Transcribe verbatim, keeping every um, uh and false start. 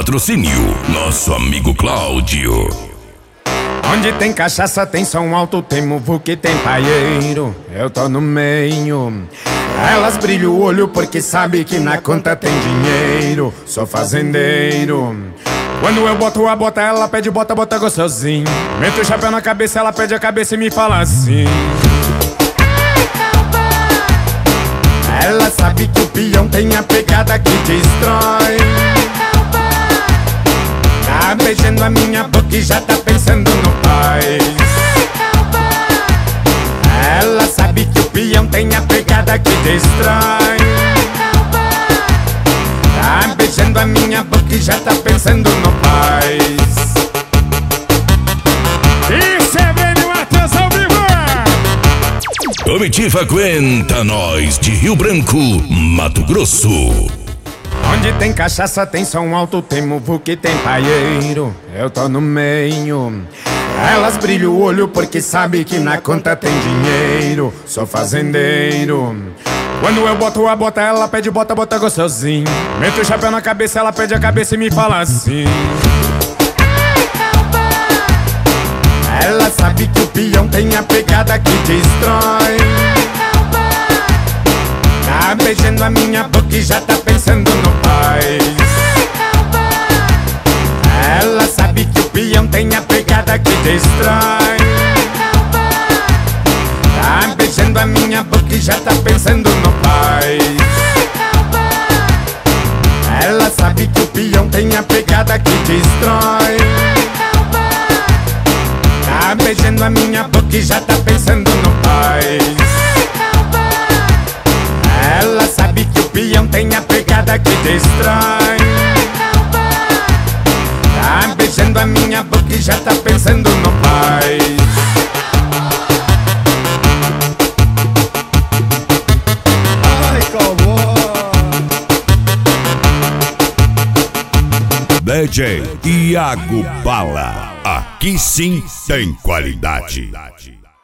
Patrocínio, nosso amigo Cláudio. Onde tem cachaça tem som alto, tem muvuca, tem paieiro. Eu tô no meio. Elas brilham o olho porque sabe que na conta tem dinheiro. Sou fazendeiro. Quando eu boto a bota, ela pede bota, bota gostosinho. Meto o chapéu na cabeça, ela pede a cabeça e me fala assim: ela sabe que o peão tem a pegada que destrói. Tá beijando a minha boca e já tá pensando no paz. Ela sabe que o peão tem a pegada que destrói. Tá beijando a minha boca e já tá pensando no paz. Isso é bem no Matheus ao vivo. Comitiva Aguenta Nós de Rio Branco, Mato Grosso. Onde tem cachaça tem som alto, tem muvuca, tem paieiro. Eu tô no meio. Elas brilham o olho porque sabe que na conta tem dinheiro. Sou fazendeiro. Quando eu boto a bota, ela pede bota, bota gostosinho. Meto o chapéu na cabeça, ela pede a cabeça e me fala assim: ela sabe que o peão tem a pegada que destrói. Tá beijando a minha boca e já tá pensando no paz. Ela sabe que o peão tem a pegada que destrói. Tá beijando a minha boca e já tá pensando no paz. Ela sabe que o peão tem a pegada que destrói. Tá beijando a minha boca e já tá pensando no paz. Ela sabe que o peão tem a pegada que destrói. Tá beijando a minha boca e já tá pensando no paz. D J Iago Bala, aqui sim tem qualidade.